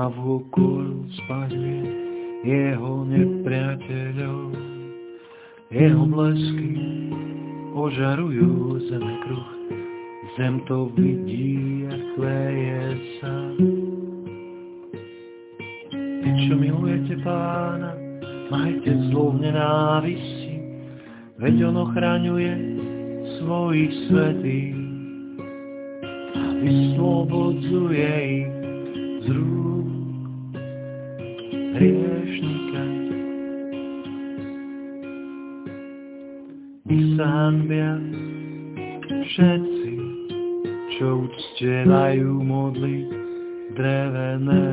Navokol spaľuje jeho nepriateľov. Jeho blesky ožarujú zemekruh. Zem to vidí a chveje sa. Vy, čo milujete Pána, majte zlo v nenávisti, veď on ochraňuje svojich svätých a vyslobodzuje ich z rúk hriešnika. Nech sa hanbia všetci, čo uctievajú modly drevené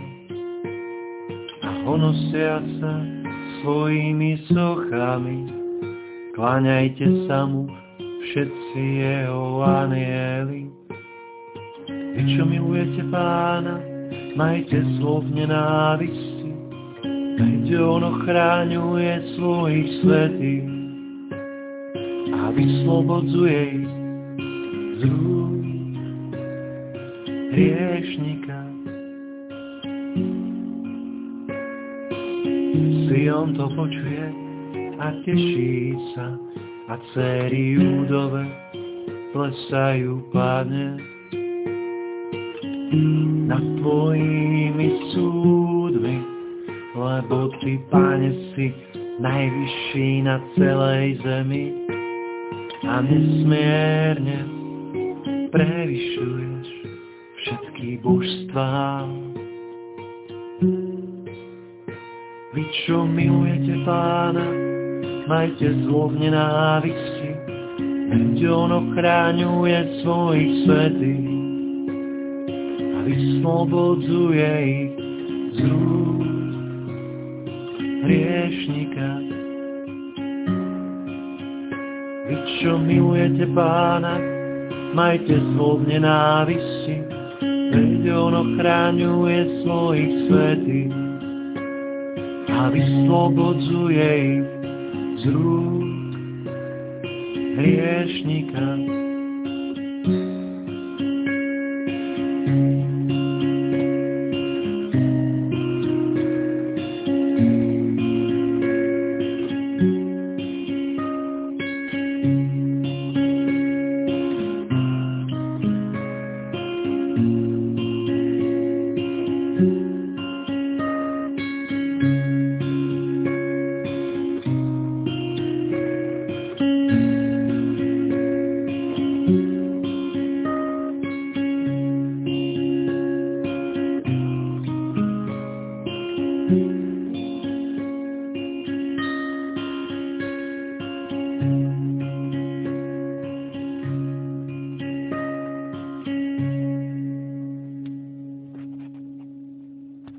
a honosia sa svojimi sochami. Kláňajte sa mu všetci jeho anjeli. Vy, čo milujete Pána, majte zlo v nenávisti, veď on ochráňuje svojich svätých a vyslobodzuje ich z rúk hriešnika. Sion to počuje a teší sa, a dcéry Júdove plesajú, Pane, nad tvojimi súdmi, lebo ty, Pane, si najvyšší na celej zemi a nesmierne prevyšuješ všetky božstvá. Vy, čo milujete Pána, majte zlo v nenávisti, veď on ochráňuje svojich svätých a vyslobodzuje ich z rúk hriešnika. Vy, čo milujete Pána, majte zlo v nenávisti, veď on ochráňuje svojich svätých a vyslobodzuje ich z rúk hriešnika.